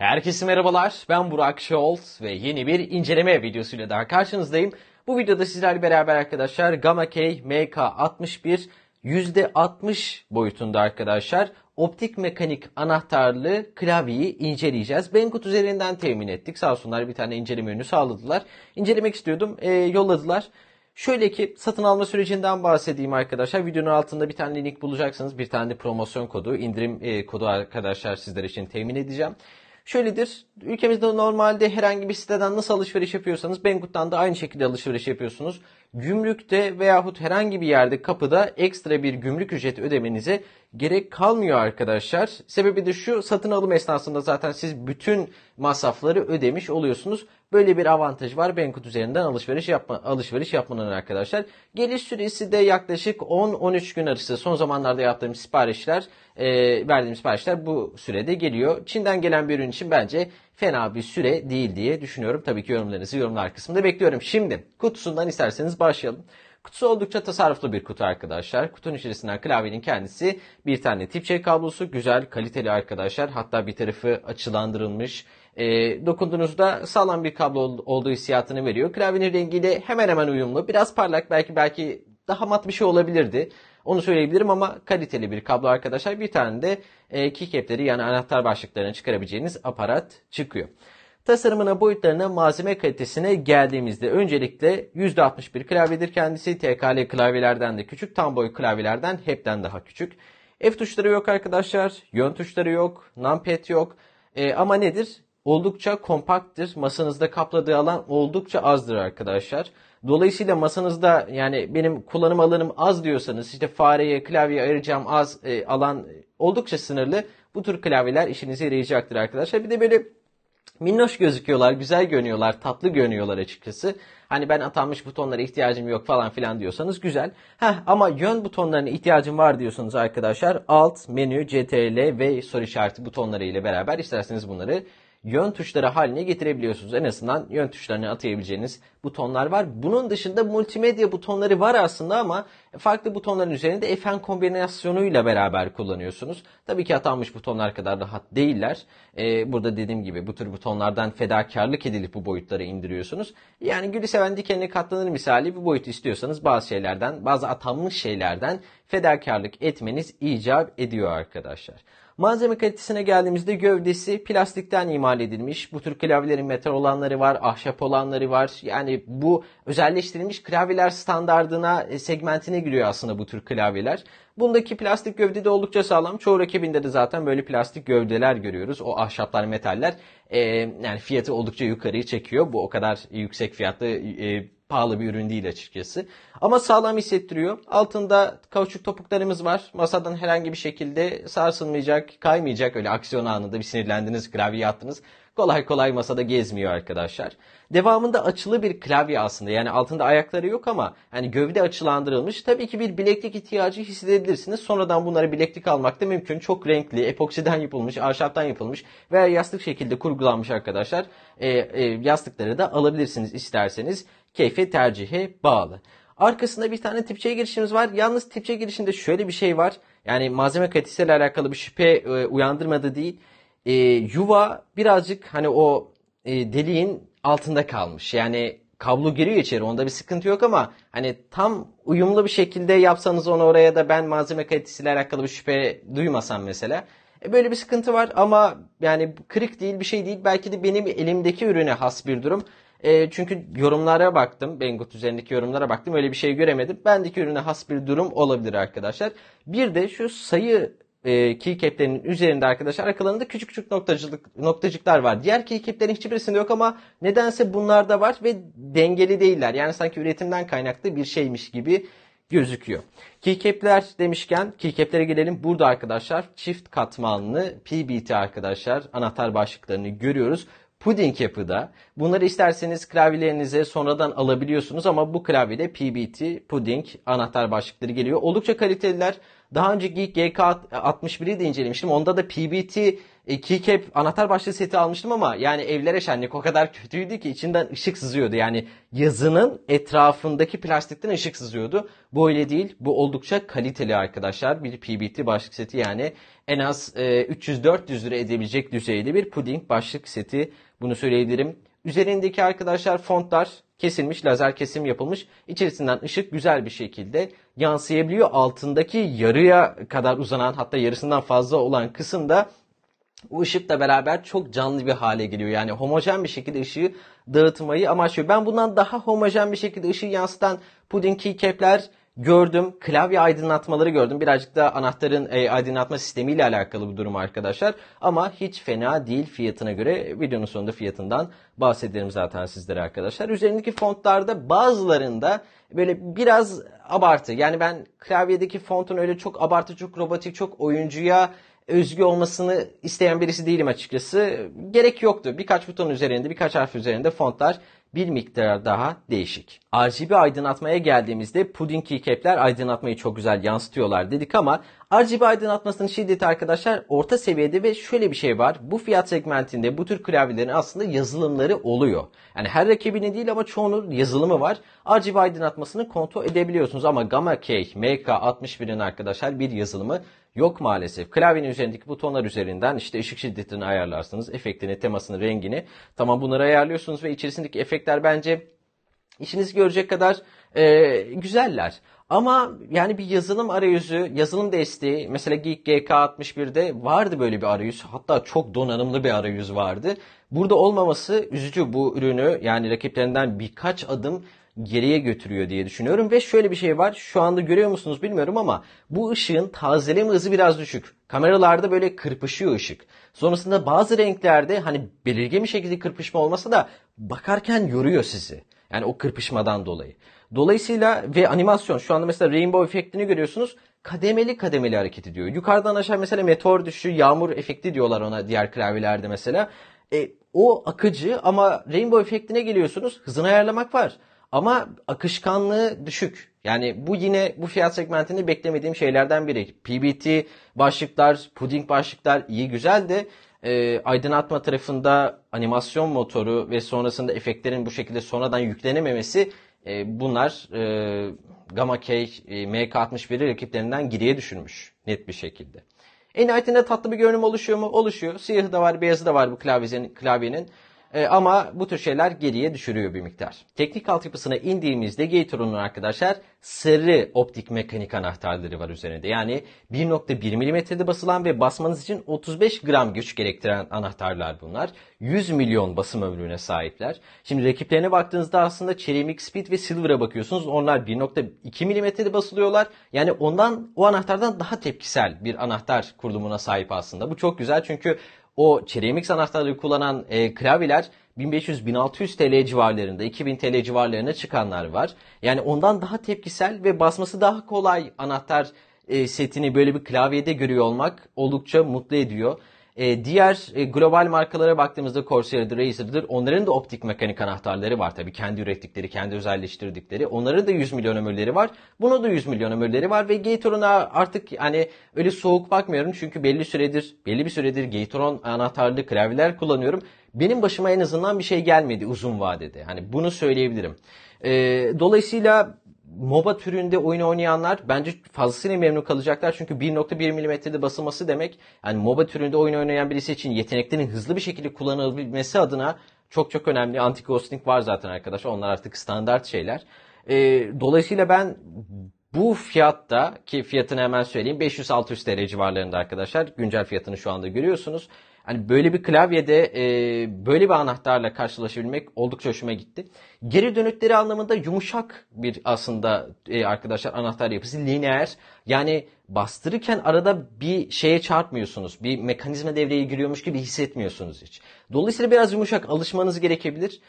Herkese merhabalar, ben Burak Şolt ve yeni bir inceleme videosuyla daha karşınızdayım. Bu videoda sizlerle beraber arkadaşlar Gamakey MK61 %60 boyutunda arkadaşlar optik mekanik anahtarlı klavyeyi inceleyeceğiz. Banggood üzerinden temin ettik. Sağ olsunlar bir tane inceleme ürünü sağladılar. İncelemek istiyordum, yolladılar. Şöyle ki satın alma sürecinden bahsedeyim arkadaşlar. Videonun altında bir tane link bulacaksınız. Bir tane de promosyon kodu, indirim kodu arkadaşlar sizler için temin edeceğim. Şöyledir. Ülkemizde normalde herhangi bir siteden nasıl alışveriş yapıyorsanız Banggood'dan da aynı şekilde alışveriş yapıyorsunuz. Gümrükte veyahut herhangi bir yerde kapıda ekstra bir gümrük ücreti ödemenize gerek kalmıyor arkadaşlar. Sebebi de şu, satın alım esnasında zaten siz bütün masrafları ödemiş oluyorsunuz. Böyle bir avantaj var Banggood üzerinden alışveriş yapmanın arkadaşlar. Geliş süresi de yaklaşık 10-13 gün arası. Son zamanlarda yaptığım verdiğim siparişler bu sürede geliyor. Çin'den gelen bir ürün için bence fena bir süre değil diye düşünüyorum. Tabii ki yorumlarınızı yorumlar kısmında bekliyorum. Şimdi kutusundan isterseniz başlayalım. Kutusu oldukça tasarruflu bir kutu arkadaşlar. Kutunun içerisinden klavyenin kendisi, bir tane tip C kablosu, güzel, kaliteli arkadaşlar. Hatta bir tarafı açılandırılmış. Dokunduğunuzda sağlam bir kablo olduğu hissiyatını veriyor. Klavyenin rengiyle hemen hemen uyumlu. Biraz parlak, belki daha mat bir şey olabilirdi. Onu söyleyebilirim ama kaliteli bir kablo arkadaşlar. Bir tane de keycap'leri yani anahtar başlıklarını çıkarabileceğiniz aparat çıkıyor. Tasarımına, boyutlarına, malzeme kalitesine geldiğimizde öncelikle %61 klavyedir kendisi. TKL klavyelerden de küçük, tam boy klavyelerden hepten daha küçük. F tuşları yok arkadaşlar, yön tuşları yok, numpad yok. Ama nedir? Oldukça kompakttir. Masanızda kapladığı alan oldukça azdır arkadaşlar. Dolayısıyla masanızda yani benim kullanım alanım az diyorsanız, işte fareye, klavyeye ayıracağım alan oldukça sınırlı. Bu tür klavyeler işinize yarayacaktır arkadaşlar. Bir de böyle minnoş gözüküyorlar, güzel görünüyorlar, tatlı görünüyorlar açıkçası. Hani ben atanmış butonlara ihtiyacım yok falan filan diyorsanız güzel. Ama yön butonlarına ihtiyacım var diyorsanız arkadaşlar Alt, Menü, CTRL ve soru işareti butonları ile beraber isterseniz bunları yön tuşları haline getirebiliyorsunuz. En azından yön tuşlarını atayabileceğiniz butonlar var. Bunun dışında multimedya butonları var aslında ama farklı butonların üzerinde FN kombinasyonuyla beraber kullanıyorsunuz. Tabii ki atanmış butonlar kadar rahat değiller. Burada dediğim gibi bu tür butonlardan fedakarlık edilip bu boyutlara indiriyorsunuz. Yani gülü seven dikenine katlanır misali bir boyut istiyorsanız bazı atanmış şeylerden fedakarlık etmeniz icap ediyor arkadaşlar. Malzeme kalitesine geldiğimizde gövdesi plastikten imal edilmiş. Bu tür klavyelerin metal olanları var, ahşap olanları var. Yani bu özelleştirilmiş klavyeler standardına, segmentine giriyor aslında bu tür klavyeler. Bundaki plastik gövde de oldukça sağlam. Çoğu rakibinde de zaten böyle plastik gövdeler görüyoruz. O ahşaplar, metaller yani fiyatı oldukça yukarıyı çekiyor. Bu o kadar yüksek fiyatlı pahalı bir ürün değil açıkçası. Ama sağlam hissettiriyor. Altında kauçuk topuklarımız var. Masadan herhangi bir şekilde sarsılmayacak, kaymayacak. Öyle aksiyon anında bir sinirlendiniz, klavye attınız. Kolay kolay masada gezmiyor arkadaşlar. Devamında açılı bir klavye aslında. Yani altında ayakları yok ama hani gövde açılandırılmış. Tabii ki bir bileklik ihtiyacı hissedebilirsiniz. Sonradan bunları bileklik almak da mümkün. Çok renkli, epoksiden yapılmış, ahşaptan yapılmış veya yastık şekilde kurgulanmış arkadaşlar. Yastıkları da alabilirsiniz isterseniz. Keyfi tercihe bağlı. Arkasında bir tane tipçe girişimiz var. Yalnız tipçe girişinde şöyle bir şey var. Yani malzeme kalitesiyle alakalı bir şüphe uyandırmadı değil. Yuva birazcık hani o deliğin altında kalmış. Yani kablo giriyor içeri, onda bir sıkıntı yok ama hani tam uyumlu bir şekilde yapsanız onu oraya da ben malzeme kalitesiyle alakalı bir şüphe duymasam mesela. Böyle bir sıkıntı var ama yani kırık değil, bir şey değil. Belki de benim elimdeki ürüne has bir durum. Çünkü yorumlara baktım. Banggood üzerindeki yorumlara baktım. Öyle bir şey göremedim. Bendeki ürüne has bir durum olabilir arkadaşlar. Bir de şu sayı keycap'lerin üzerinde arkadaşlar arkalarında küçük küçük noktacıklar var. Diğer keycap'lerin hiçbirisinde yok ama nedense bunlarda var ve dengeli değiller. Yani sanki üretimden kaynaklı bir şeymiş gibi gözüküyor. Keycap'ler demişken keycap'lere gelelim. Burada arkadaşlar çift katmanlı PBT arkadaşlar anahtar başlıklarını görüyoruz. Pudding yapıda. Bunları isterseniz klavyelerinize sonradan alabiliyorsunuz ama bu klavyede PBT, Pudding anahtar başlıkları geliyor. Oldukça kaliteliler. Daha önce GK61'i de incelemiştim. Onda da PBT keycap anahtar başlığı seti almıştım ama yani evlere şenlik o kadar kötüydü ki içinden ışık sızıyordu. Yani yazının etrafındaki plastikten ışık sızıyordu. Bu öyle değil. Bu oldukça kaliteli arkadaşlar. Bir PBT başlık seti, yani en az 300-400 lira edebilecek düzeyde bir puding başlık seti. Bunu söyleyebilirim. Üzerindeki arkadaşlar fontlar kesilmiş, lazer kesim yapılmış. İçerisinden ışık güzel bir şekilde yansıyabiliyor. Altındaki yarıya kadar uzanan, hatta yarısından fazla olan kısımda o ışıkla beraber çok canlı bir hale geliyor. Yani homojen bir şekilde ışığı dağıtmayı amaçlıyor. Ben bundan daha homojen bir şekilde ışığı yansıtan puding keycap'ler gördüm. Klavye aydınlatmaları gördüm. Birazcık da anahtarın aydınlatma sistemiyle alakalı bu durum arkadaşlar. Ama hiç fena değil fiyatına göre. Videonun sonunda fiyatından bahsederim zaten sizlere arkadaşlar. Üzerindeki fontlarda bazılarında böyle biraz abartı. Yani ben klavyedeki fontun öyle çok abartı, çok robotik, çok oyuncuya özgü olmasını isteyen birisi değilim açıkçası. Gerek yoktu. Birkaç buton üzerinde, birkaç harf üzerinde fontlar bir miktar daha değişik. RGB aydınlatmaya geldiğimizde puding keycap'ler aydınlatmayı çok güzel yansıtıyorlar dedik ama RGB aydınlatmasının şiddeti arkadaşlar orta seviyede ve şöyle bir şey var. Bu fiyat segmentinde bu tür klavyelerin aslında yazılımları oluyor. Yani her rakibinin değil ama çoğunun yazılımı var. RGB aydınlatmasını kontrol edebiliyorsunuz ama Gamma Key MK61'in arkadaşlar bir yazılımı yok maalesef. Klavyenin üzerindeki butonlar üzerinden işte ışık şiddetini ayarlarsınız. Efektini, temasını, rengini. Tamam, bunları ayarlıyorsunuz ve içerisindeki efektler bence işinizi görecek kadar güzeller. Ama yani bir yazılım arayüzü, yazılım desteği, mesela Geek GK61'de vardı böyle bir arayüz. Hatta çok donanımlı bir arayüz vardı. Burada olmaması üzücü. Bu ürünü yani rakiplerinden birkaç adım geriye götürüyor diye düşünüyorum. Ve şöyle bir şey var. Şu anda görüyor musunuz bilmiyorum ama bu ışığın tazeleme hızı biraz düşük. Kameralarda böyle kırpışıyor ışık. Sonrasında bazı renklerde hani belirgin bir şekilde kırpışma olmasa da bakarken yoruyor sizi. Yani o kırpışmadan dolayı. Dolayısıyla ve animasyon, şu anda mesela rainbow efektini görüyorsunuz. Kademeli kademeli hareket ediyor. Yukarıdan aşağı mesela meteor düşüşü, yağmur efekti diyorlar ona diğer klavyelerde mesela. O akıcı ama rainbow efektine geliyorsunuz. Hızını ayarlamak var. Ama akışkanlığı düşük. Yani bu yine bu fiyat segmentinde beklemediğim şeylerden biri. PBT başlıklar, puding başlıklar iyi güzel de aydınlatma tarafında animasyon motoru ve sonrasında efektlerin bu şekilde sonradan yüklenememesi, bunlar Gamma Key MK61'i rakiplerinden geriye düşürmüş net bir şekilde. En nihayetinde tatlı bir görünüm oluşuyor mu? Oluşuyor. Siyahı da var, beyazı da var bu klavyenin. Ama bu tür şeyler geriye düşürüyor bir miktar. Teknik altyapısına indiğimizde Gateron'un arkadaşlar sarı optik mekanik anahtarları var üzerinde. Yani 1.1 mm'de basılan ve basmanız için 35 gram güç gerektiren anahtarlar bunlar. 100 milyon basım ömrüne sahipler. Şimdi rakiplerine baktığınızda aslında Ceramic Speed ve Silver'a bakıyorsunuz. Onlar 1.2 mm'de basılıyorlar. Yani o anahtardan daha tepkisel bir anahtar kurulumuna sahip aslında. Bu çok güzel çünkü o Ceramic anahtarları kullanan klavyeler 1500-1600 TL civarlarında, 2000 TL civarlarına çıkanlar var. Yani ondan daha tepkisel ve basması daha kolay anahtar setini böyle bir klavyede görüyor olmak oldukça mutlu ediyor. Diğer global markalara baktığımızda Corsair'dır, Razer'dır. Onların da optik mekanik anahtarları var tabii. Kendi ürettikleri, kendi özelleştirdikleri. Onların da 100 milyon ömürleri var. Buna da 100 milyon ömürleri var ve Gateron'a artık hani öyle soğuk bakmıyorum. Çünkü belli bir süredir Gateron anahtarlı klavyeler kullanıyorum. Benim başıma en azından bir şey gelmedi uzun vadede. Hani bunu söyleyebilirim. Dolayısıyla MOBA türünde oyun oynayanlar bence fazlasıyla memnun kalacaklar. Çünkü 1.1 mm'de basılması demek, yani MOBA türünde oyun oynayan birisi için yeteneklerin hızlı bir şekilde kullanılabilmesi adına çok çok önemli. Anti-ghosting var zaten arkadaşlar. Onlar artık standart şeyler. Dolayısıyla ben bu fiyatta, ki fiyatını hemen söyleyeyim, 500-600 TL civarlarında arkadaşlar. Güncel fiyatını şu anda görüyorsunuz. Hani böyle bir klavyede böyle bir anahtarla karşılaşabilmek oldukça hoşuma gitti. Geri dönütleri anlamında yumuşak bir aslında arkadaşlar anahtar yapısı, lineer. Yani bastırırken arada bir şeye çarpmıyorsunuz. Bir mekanizma devreye giriyormuş gibi hissetmiyorsunuz hiç. Dolayısıyla biraz yumuşak, alışmanız gerekebilir.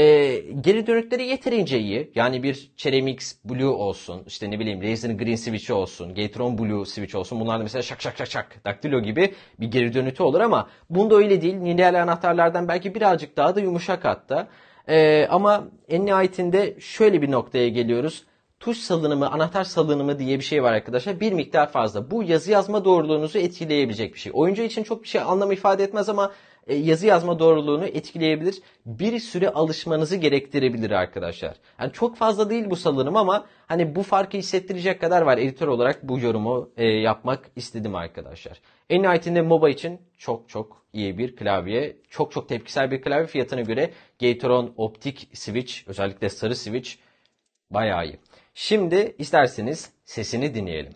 Geri dönütleri yeterince iyi. Yani bir Ceramics Blue olsun, işte ne bileyim Razer'ın Green Switch'i olsun, Gateron Blue Switch olsun. Bunlar da mesela şak şak şak şak daktilo gibi bir geri dönütü olur ama bunda öyle değil. Lineal anahtarlardan belki birazcık daha da yumuşak hatta. Ama en nihayetinde şöyle bir noktaya geliyoruz. tuş salınımı, anahtar salınımı diye bir şey var arkadaşlar. Bir miktar fazla. Bu yazı yazma doğruluğunuzu etkileyebilecek bir şey. Oyuncu için çok bir şey anlam ifade etmez ama yazı yazma doğruluğunu etkileyebilir. Bir süre alışmanızı gerektirebilir arkadaşlar. Yani çok fazla değil bu salınım ama hani bu farkı hissettirecek kadar var. Editör olarak bu yorumu yapmak istedim arkadaşlar. En nihayetinde MOBA için çok çok iyi bir klavye. Çok çok tepkisel bir klavye. Fiyatına göre Gateron optik switch, özellikle sarı switch bayağı iyi. Şimdi isterseniz sesini dinleyelim.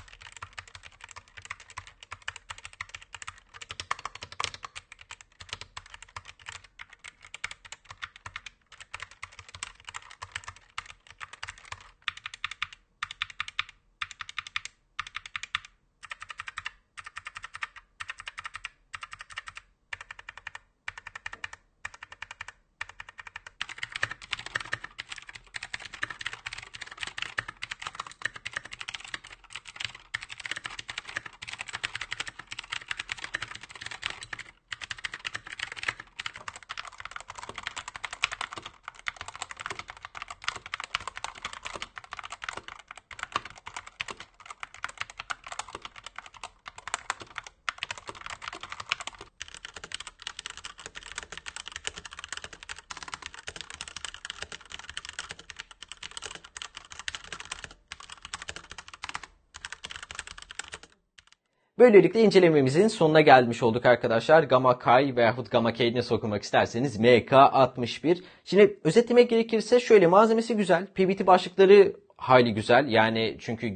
Böylelikle incelememizin sonuna gelmiş olduk arkadaşlar. Gamma Kai veyahut Gamma K'ye nasıl okumak isterseniz MK61. Şimdi özetlemek gerekirse şöyle, malzemesi güzel. PBT başlıkları hayli güzel. Yani çünkü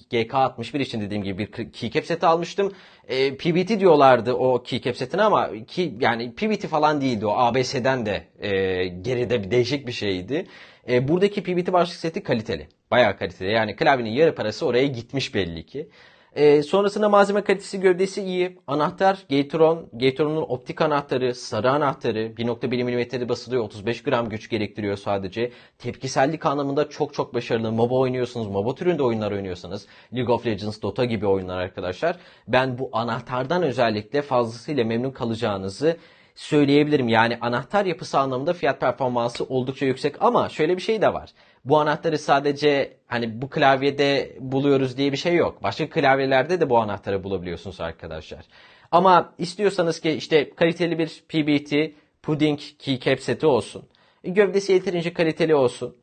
GK61 için dediğim gibi bir keycap seti almıştım. PBT diyorlardı o keycap setine ama yani PBT falan değildi o. ABS'den de geride bir değişik bir şeydi. Buradaki PBT başlık seti kaliteli. Bayağı kaliteli. Yani klavyenin yarı parası oraya gitmiş belli ki. Sonrasında malzeme kalitesi, gövdesi iyi. Anahtar Gateron. Gateron'un optik anahtarı, sarı anahtarı. 1.1 mm'de basılıyor. 35 gram güç gerektiriyor sadece. Tepkisellik anlamında çok çok başarılı. MOBA oynuyorsunuz, MOBA türünde oyunlar oynuyorsanız, League of Legends, Dota gibi oyunlar arkadaşlar, ben bu anahtardan özellikle fazlasıyla memnun kalacağınızı söyleyebilirim. Yani anahtar yapısı anlamında fiyat performansı oldukça yüksek ama şöyle bir şey de var. Bu anahtarı sadece hani bu klavyede buluyoruz diye bir şey yok. Başka klavyelerde de bu anahtarı bulabiliyorsunuz arkadaşlar. Ama istiyorsanız ki işte kaliteli bir PBT, Pudding keycap seti olsun. Gövdesi yeterince kaliteli olsun.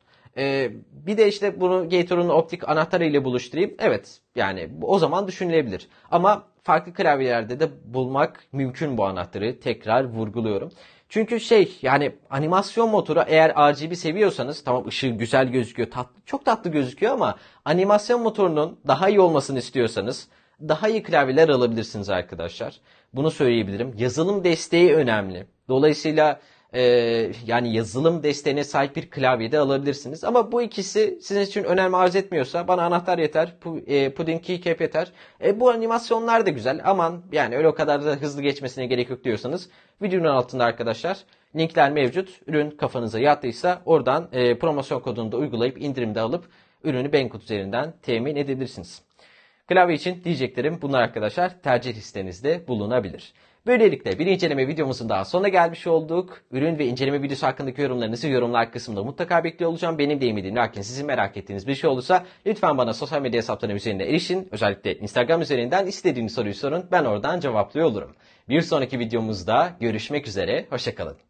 Bir de işte bunu Gateron'un optik anahtarı ile buluşturayım. Evet, yani o zaman düşünülebilir. Ama farklı klavyelerde de bulmak mümkün bu anahtarı. Tekrar vurguluyorum. Çünkü yani animasyon motoru, eğer RGB seviyorsanız, tamam ışığı güzel gözüküyor, çok tatlı gözüküyor ama animasyon motorunun daha iyi olmasını istiyorsanız daha iyi klavyeler alabilirsiniz arkadaşlar. Bunu söyleyebilirim. Yazılım desteği önemli. Dolayısıyla yani yazılım desteğine sahip bir klavyede alabilirsiniz. Ama bu ikisi sizin için önem arz etmiyorsa bana anahtar yeter, Pudding keycap yeter. Bu animasyonlar da güzel, aman yani öyle o kadar da hızlı geçmesine gerek yok diyorsanız videonun altında arkadaşlar linkler mevcut. Ürün kafanıza yattıysa oradan promosyon kodunu da uygulayıp indirimde alıp ürünü Banggood üzerinden temin edebilirsiniz. Klavye için diyeceklerim bunlar arkadaşlar. Tercih listenizde bulunabilir. Böylelikle bir inceleme videomuzun daha sonuna gelmiş olduk. Ürün ve inceleme videosu hakkındaki yorumlarınızı yorumlar kısmında mutlaka bekliyor olacağım. Benim deyimim, lakin sizin merak ettiğiniz bir şey olursa lütfen bana sosyal medya hesaplarım üzerinde erişin. Özellikle Instagram üzerinden istediğiniz soruyu sorun. Ben oradan cevaplıyor olurum. Bir sonraki videomuzda görüşmek üzere. Hoşça kalın.